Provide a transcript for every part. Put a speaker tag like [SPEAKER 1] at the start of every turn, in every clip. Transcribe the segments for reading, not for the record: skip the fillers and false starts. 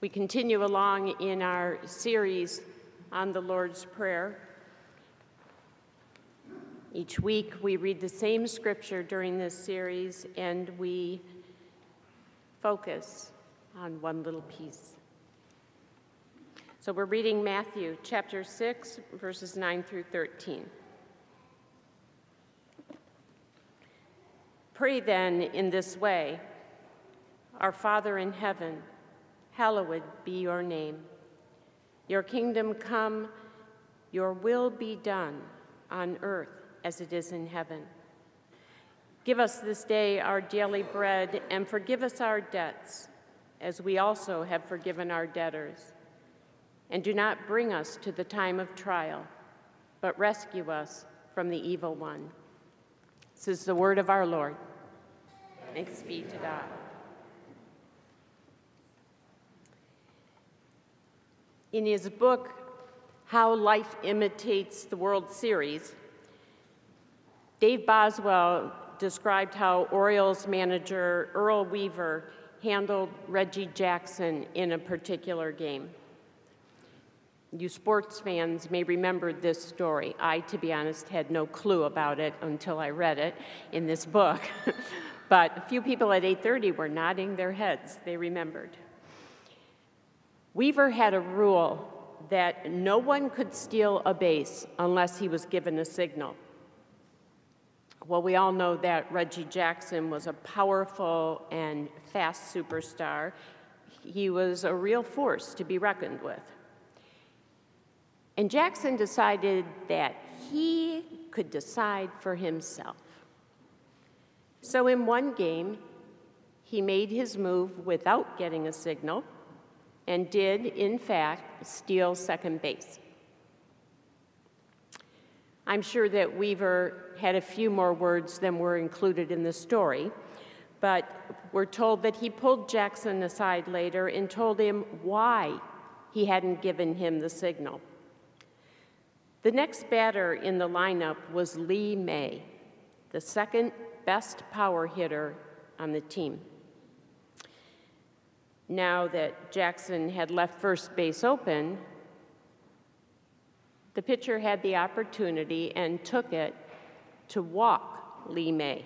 [SPEAKER 1] We continue along in our series on the Lord's Prayer. Each week we read the same scripture during this series and we focus on one little piece. So we're reading Matthew chapter 6, verses 9 through 13. Pray then in this way: Our Father in heaven, hallowed be your name. Your kingdom come, your will be done on earth as it is in heaven. Give us this day our daily bread, and forgive us our debts, as we also have forgiven our debtors. And do not bring us to the time of trial, but rescue us from the evil one. This is the word of our Lord. Thanks be to God. In his book, How Life Imitates the World Series, Dave Boswell described how Orioles manager Earl Weaver handled Reggie Jackson in a particular game. You sports fans may remember this story. I, to be honest, had no clue about it until I read it in this book. But a few people at 8:30 were nodding their heads. They remembered. Weaver had a rule that no one could steal a base unless he was given a signal. Well, we all know that Reggie Jackson was a powerful and fast superstar. He was a real force to be reckoned with. And Jackson decided that he could decide for himself. So in one game, he made his move without getting a signal and did, in fact, steal second base. I'm sure that Weaver had a few more words than were included in the story, but we're told that he pulled Jackson aside later and told him why he hadn't given him the signal. The next batter in the lineup was Lee May, the second best power hitter on the team. Now that Jackson had left first base open, the pitcher had the opportunity and took it to walk Lee May.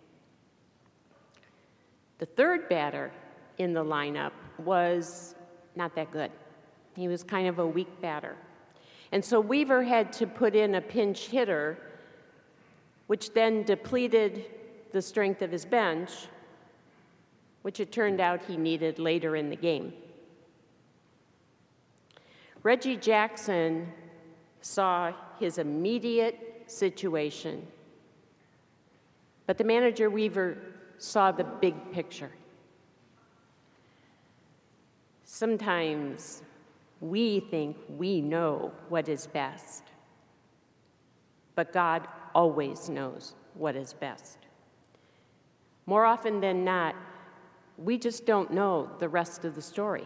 [SPEAKER 1] The third batter in the lineup was not that good. He was kind of a weak batter. And so Weaver had to put in a pinch hitter, which then depleted the strength of his bench, which it turned out he needed later in the game. Reggie Jackson saw his immediate situation, but the manager Weaver saw the big picture. Sometimes we think we know what is best, but God always knows what is best. More often than not, we just don't know the rest of the story.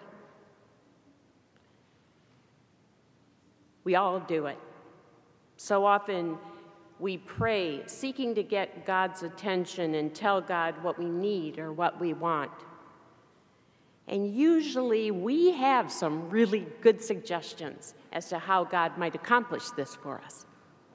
[SPEAKER 1] We all do it. So often we pray, seeking to get God's attention and tell God what we need or what we want. And usually we have some really good suggestions as to how God might accomplish this for us.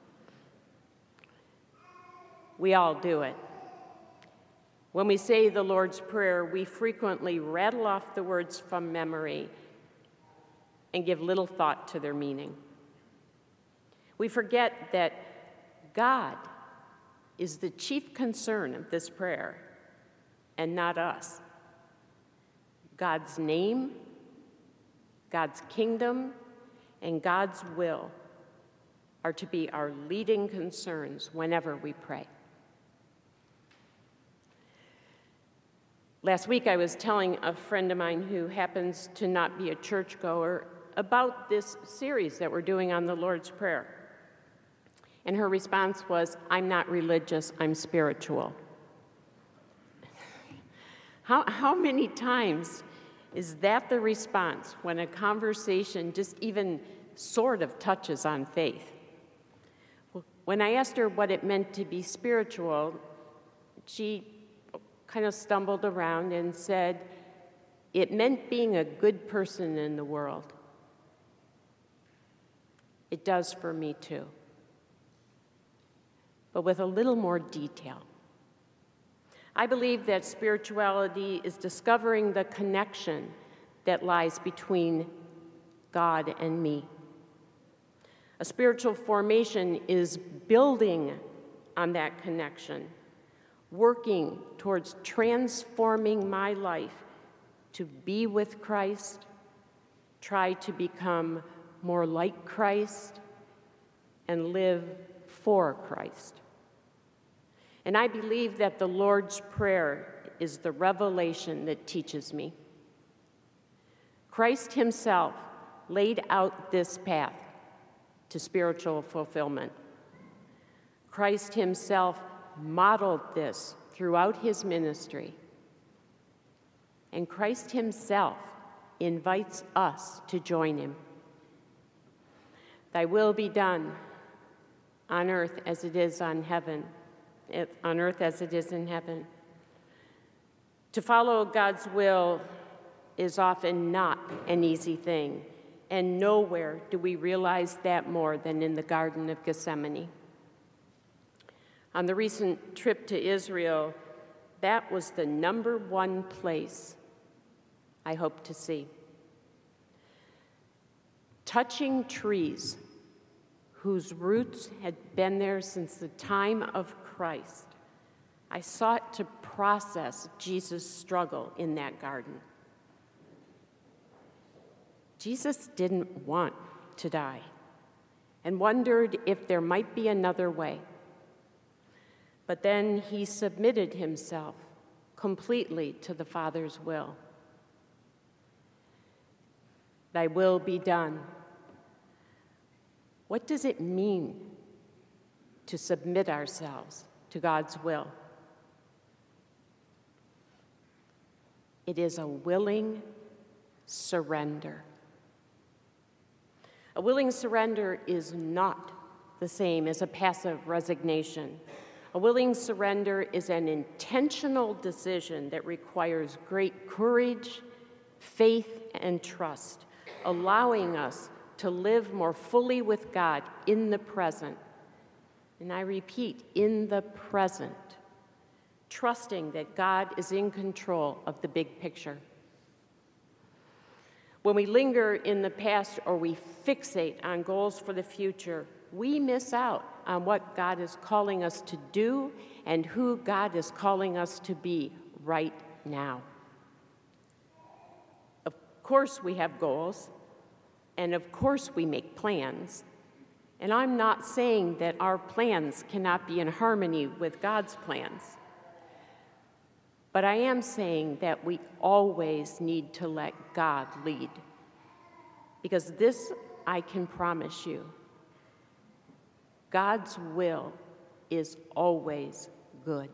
[SPEAKER 1] We all do it. When we say the Lord's Prayer, we frequently rattle off the words from memory and give little thought to their meaning. We forget that God is the chief concern of this prayer and not us. God's name, God's kingdom, and God's will are to be our leading concerns whenever we pray. Last week, I was telling a friend of mine who happens to not be a churchgoer about this series that we're doing on the Lord's Prayer. And her response was, "I'm not religious, I'm spiritual." How many times is that the response when a conversation just even sort of touches on faith? When I asked her what it meant to be spiritual, she kind of stumbled around and said, It meant being a good person in the world. It does for me too, but with a little more detail. I believe that spirituality is discovering the connection that lies between God and me. A spiritual formation is building on that connection, working towards transforming my life to be with Christ, try to become more like Christ, and live for Christ. And I believe that the Lord's Prayer is the revelation that teaches me. Christ himself laid out this path to spiritual fulfillment. Christ himself modeled this throughout his ministry. And Christ himself invites us to join him. Thy will be done on earth as it is on heaven, on earth as it is in heaven. To follow God's will is often not an easy thing, and nowhere do we realize that more than in the Garden of Gethsemane. On the recent trip to Israel, that was the number one place I hope to see. Touching trees whose roots had been there since the time of Christ, I sought to process Jesus' struggle in that garden. Jesus didn't want to die and wondered if there might be another way. But then he submitted himself completely to the Father's will. Thy will be done. What does it mean to submit ourselves to God's will? It is a willing surrender. A willing surrender is not the same as a passive resignation. A willing surrender is an intentional decision that requires great courage, faith, and trust, allowing us to live more fully with God in the present. And I repeat, in the present, trusting that God is in control of the big picture. When we linger in the past or we fixate on goals for the future, we miss out on what God is calling us to do and who God is calling us to be right now. Of course we have goals, and of course we make plans. And I'm not saying that our plans cannot be in harmony with God's plans. But I am saying that we always need to let God lead. Because this I can promise you, God's will is always good.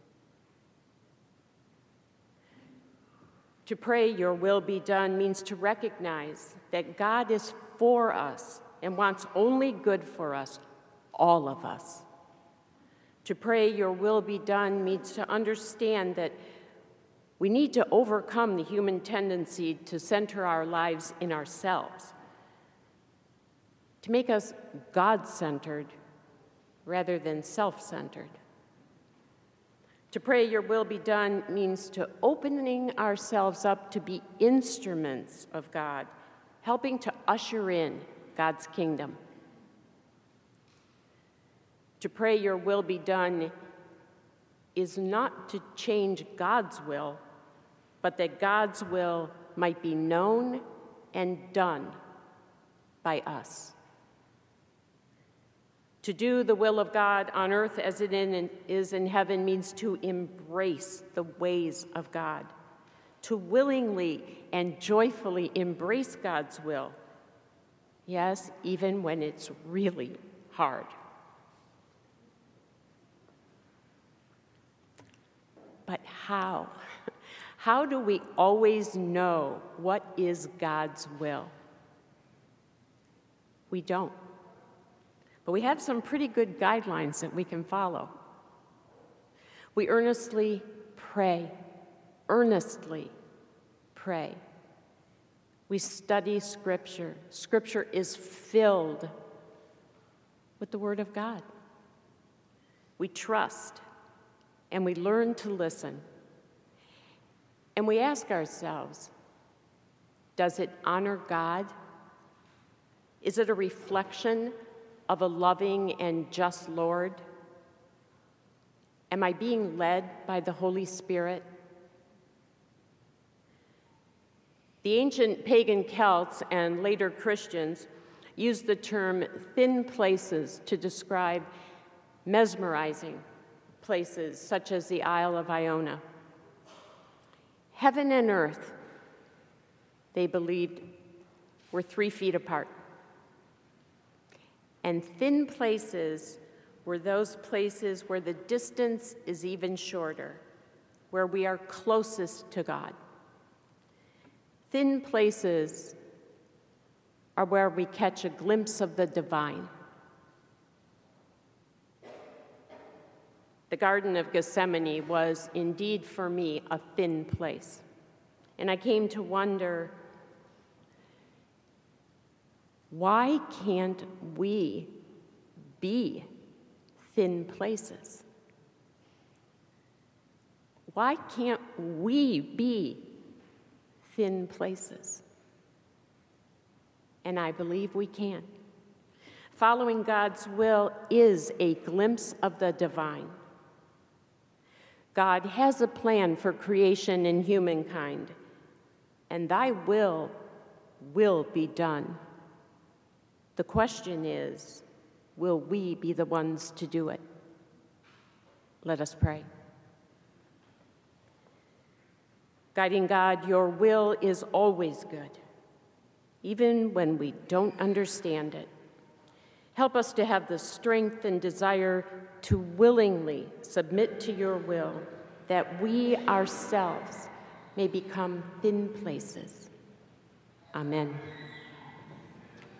[SPEAKER 1] To pray your will be done means to recognize that God is for us and wants only good for us, all of us. To pray your will be done means to understand that we need to overcome the human tendency to center our lives in ourselves, to make us God-centered rather than self-centered. To pray your will be done means to opening ourselves up to be instruments of God, helping to usher in God's kingdom. To pray your will be done is not to change God's will, but that God's will might be known and done by us. To do the will of God on earth as it is in heaven means to embrace the ways of God, to willingly and joyfully embrace God's will, yes, even when it's really hard. But how? How do we always know what is God's will? We don't. But we have some pretty good guidelines that we can follow. We earnestly pray pray. We study Scripture. Scripture is filled with the Word of God. We trust, and we learn to listen. And we ask ourselves, does it honor God? Is it a reflection of a loving and just Lord? Am I being led by the Holy Spirit? The ancient pagan Celts and later Christians used the term thin places to describe mesmerizing places such as the Isle of Iona. Heaven and earth, they believed, were 3 feet apart. And thin places were those places where the distance is even shorter, where we are closest to God. Thin places are where we catch a glimpse of the divine. The Garden of Gethsemane was indeed for me a thin place. And I came to wonder, why can't we be thin places? Why can't we be thin places? And I believe we can. Following God's will is a glimpse of the divine. God has a plan for creation and humankind, and thy will be done. The question is, will we be the ones to do it? Let us pray. Guiding God, your will is always good, even when we don't understand it. Help us to have the strength and desire to willingly submit to your will, that we ourselves may become thin places. Amen.